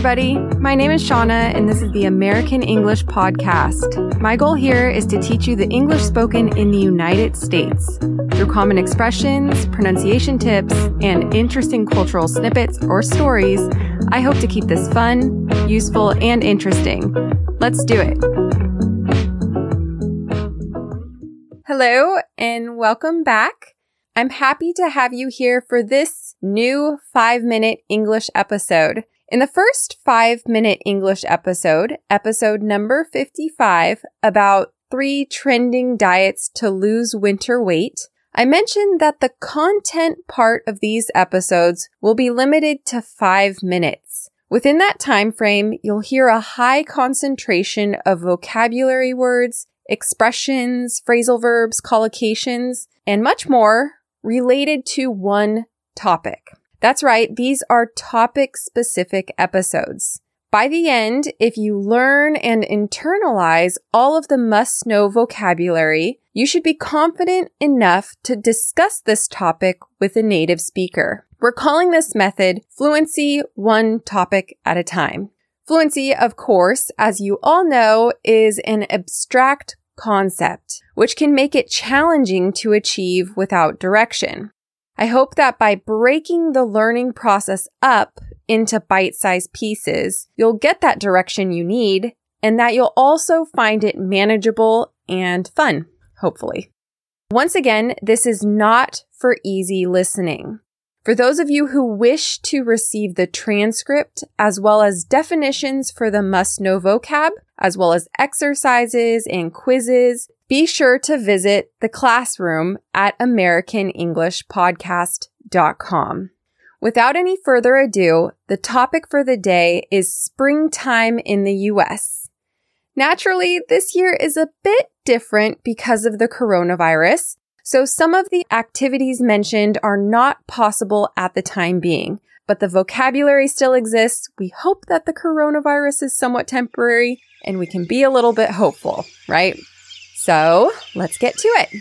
everybody. My name is Shauna, and this is the American English Podcast. My goal here is to teach you the English spoken in the United States. Through common expressions, pronunciation tips, and interesting cultural snippets or stories, I hope to keep this fun, useful, and interesting. Let's do it. Hello, and welcome back. I'm happy to have you here for this new 5-minute English episode. In the first 5-minute English episode, episode number 55, about 3 trending diets to lose winter weight, I mentioned that the content part of these episodes will be limited to 5 minutes. Within that time frame, you'll hear a high concentration of vocabulary words, expressions, phrasal verbs, collocations, and much more related to one topic. That's right, these are topic-specific episodes. By the end, if you learn and internalize all of the must-know vocabulary, you should be confident enough to discuss this topic with a native speaker. We're calling this method Fluency one topic at a time. Fluency, of course, as you all know, is an abstract concept, which can make it challenging to achieve without direction. I hope that by breaking the learning process up into bite-sized pieces, you'll get that direction you need, and that you'll also find it manageable and fun, hopefully. Once again, this is not for easy listening. For those of you who wish to receive the transcript, as well as definitions for the must-know vocab, as well as exercises and quizzes, be sure to visit the classroom at AmericanEnglishPodcast.com. Without any further ado, the topic for the day is springtime in the U.S. Naturally, this year is a bit different because of the coronavirus, so some of the activities mentioned are not possible at the time being, but the vocabulary still exists. We hope that the coronavirus is somewhat temporary and we can be a little bit hopeful, right? So let's get to it.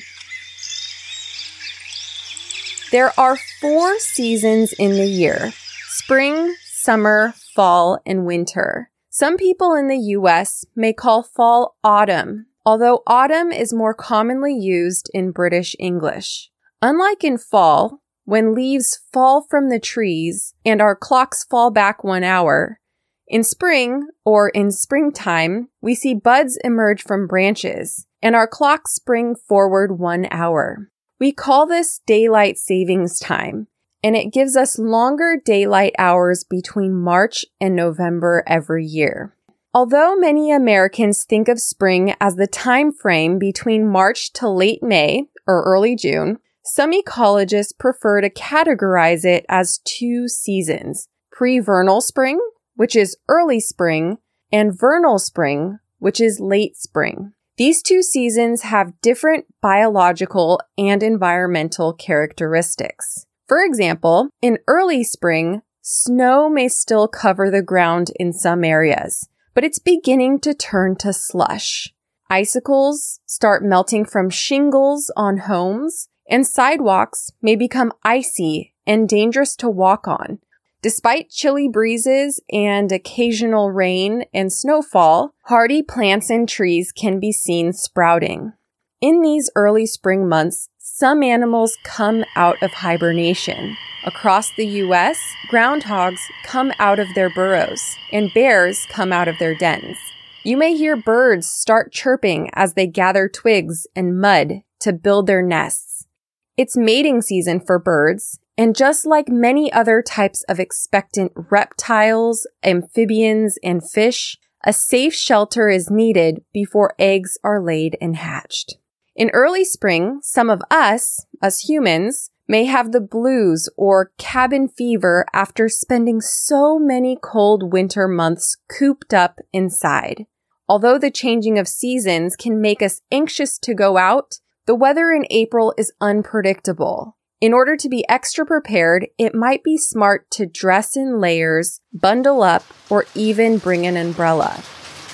There are 4 seasons in the year: spring, summer, fall, and winter. Some people in the U.S. may call fall autumn, although autumn is more commonly used in British English. Unlike in fall, when leaves fall from the trees and our clocks fall back 1 hour, in spring, or in springtime, we see buds emerge from branches, and our clocks spring forward 1 hour. We call this daylight savings time, and it gives us longer daylight hours between March and November every year. Although many Americans think of spring as the time frame between March to late May or early June, some ecologists prefer to categorize it as 2 seasons: pre-vernal spring, which is early spring, and vernal spring, which is late spring. These 2 seasons have different biological and environmental characteristics. For example, in early spring, snow may still cover the ground in some areas, but it's beginning to turn to slush. Icicles start melting from shingles on homes, and sidewalks may become icy and dangerous to walk on. Despite chilly breezes and occasional rain and snowfall, hardy plants and trees can be seen sprouting. In these early spring months, some animals come out of hibernation. Across the U.S., groundhogs come out of their burrows, and bears come out of their dens. You may hear birds start chirping as they gather twigs and mud to build their nests. It's mating season for birds, and just like many other types of expectant reptiles, amphibians, and fish, a safe shelter is needed before eggs are laid and hatched. In early spring, some of us humans, may have the blues or cabin fever after spending so many cold winter months cooped up inside. Although the changing of seasons can make us anxious to go out, the weather in April is unpredictable. In order to be extra prepared, it might be smart to dress in layers, bundle up, or even bring an umbrella.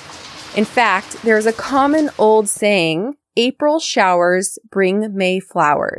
In fact, there's a common old saying, April showers bring May flowers.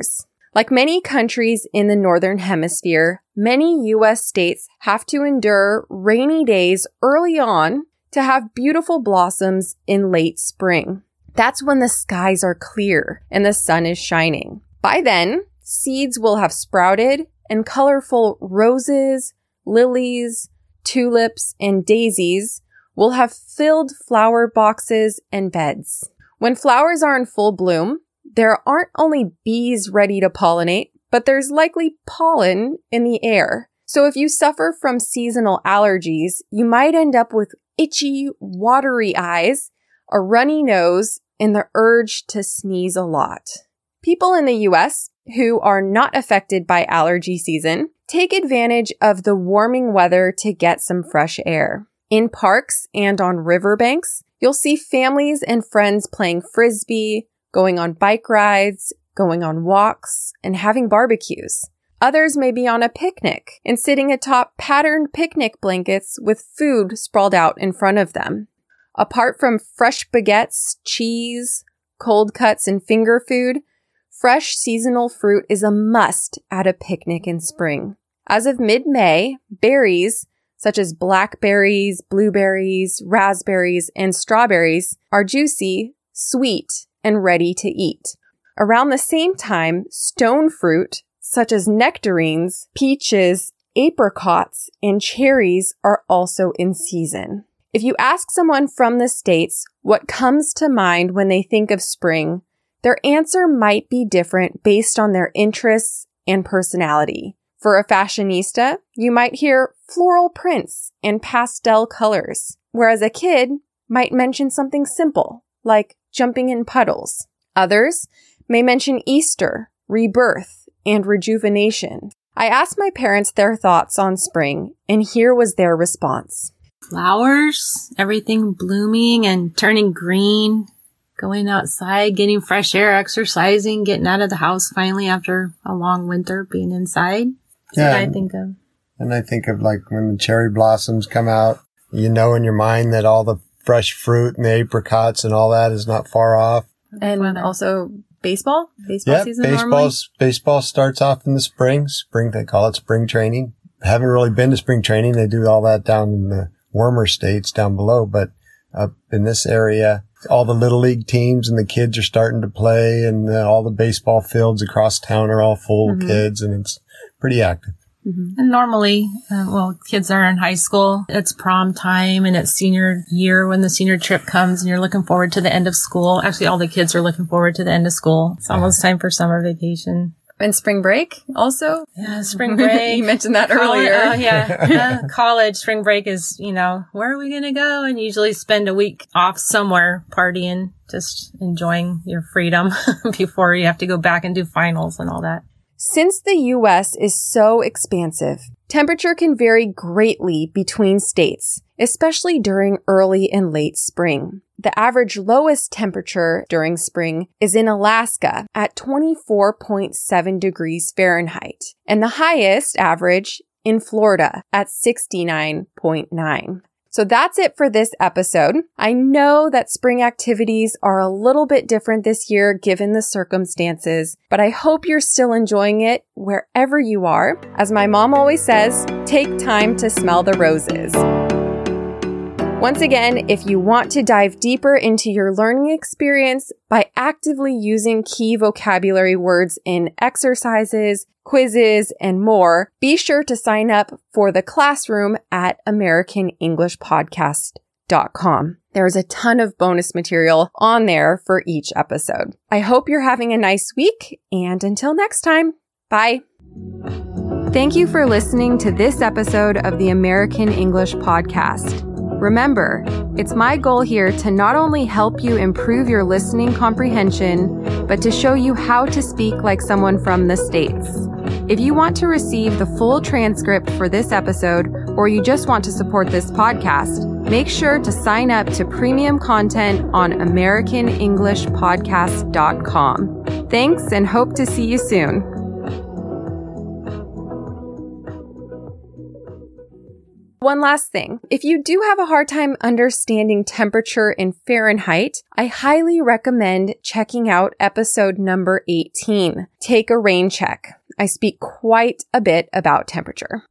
Like many countries in the Northern Hemisphere, many U.S. states have to endure rainy days early on to have beautiful blossoms in late spring. That's when the skies are clear and the sun is shining. By then, seeds will have sprouted and colorful roses, lilies, tulips, and daisies will have filled flower boxes and beds. When flowers are in full bloom, there aren't only bees ready to pollinate, but there's likely pollen in the air. So if you suffer from seasonal allergies, you might end up with itchy, watery eyes, a runny nose, and the urge to sneeze a lot. People in the U.S. who are not affected by allergy season take advantage of the warming weather to get some fresh air. In parks and on riverbanks, you'll see families and friends playing frisbee, going on bike rides, going on walks, and having barbecues. Others may be on a picnic and sitting atop patterned picnic blankets with food sprawled out in front of them. Apart from fresh baguettes, cheese, cold cuts, and finger food, fresh seasonal fruit is a must at a picnic in spring. As of mid-May, berries such as blackberries, blueberries, raspberries, and strawberries are juicy, sweet, and ready to eat. Around the same time, stone fruit, such as nectarines, peaches, apricots, and cherries are also in season. If you ask someone from the States what comes to mind when they think of spring, their answer might be different based on their interests and personality. For a fashionista, you might hear floral prints and pastel colors, whereas a kid might mention something simple, like jumping in puddles. Others may mention Easter, rebirth, and rejuvenation. I asked my parents their thoughts on spring, and here was their response. Flowers, everything blooming and turning green, going outside, getting fresh air, exercising, getting out of the house finally after a long winter being inside. That's what I think of. And I think of like when the cherry blossoms come out, you know in your mind that all the fresh fruit and the apricots and all that is not far off. And also baseball season normally? Baseball starts off in the spring. They call it spring training. I haven't really been to spring training. They do all that down in the warmer states down below, but up in this area, all the little league teams and the kids are starting to play, and all the baseball fields across town are all full of kids, and it's pretty active. Mm-hmm. And normally, kids are in high school. It's prom time and it's senior year when the senior trip comes and you're looking forward to the end of school. Actually, all the kids are looking forward to the end of school. It's almost time for summer vacation. And spring break also? Yeah, spring break. You mentioned that earlier. Oh, yeah. College, spring break is, where are we going to go? And usually spend a week off somewhere partying, just enjoying your freedom before you have to go back and do finals and all that. Since the U.S. is so expansive, temperature can vary greatly between states, especially during early and late spring. The average lowest temperature during spring is in Alaska at 24.7 degrees Fahrenheit, and the highest average in Florida at 69.9. So that's it for this episode. I know that spring activities are a little bit different this year given the circumstances, but I hope you're still enjoying it wherever you are. As my mom always says, take time to smell the roses. Once again, if you want to dive deeper into your learning experience by actively using key vocabulary words in exercises, quizzes, and more, be sure to sign up for the classroom at AmericanEnglishPodcast.com. There's a ton of bonus material on there for each episode. I hope you're having a nice week, and until next time, bye. Thank you for listening to this episode of the American English Podcast. Remember, it's my goal here to not only help you improve your listening comprehension, but to show you how to speak like someone from the States. If you want to receive the full transcript for this episode, or you just want to support this podcast, make sure to sign up to premium content on AmericanEnglishPodcast.com. Thanks, and hope to see you soon. One last thing. If you do have a hard time understanding temperature in Fahrenheit, I highly recommend checking out episode number 18, Take a Rain Check. I speak quite a bit about temperature.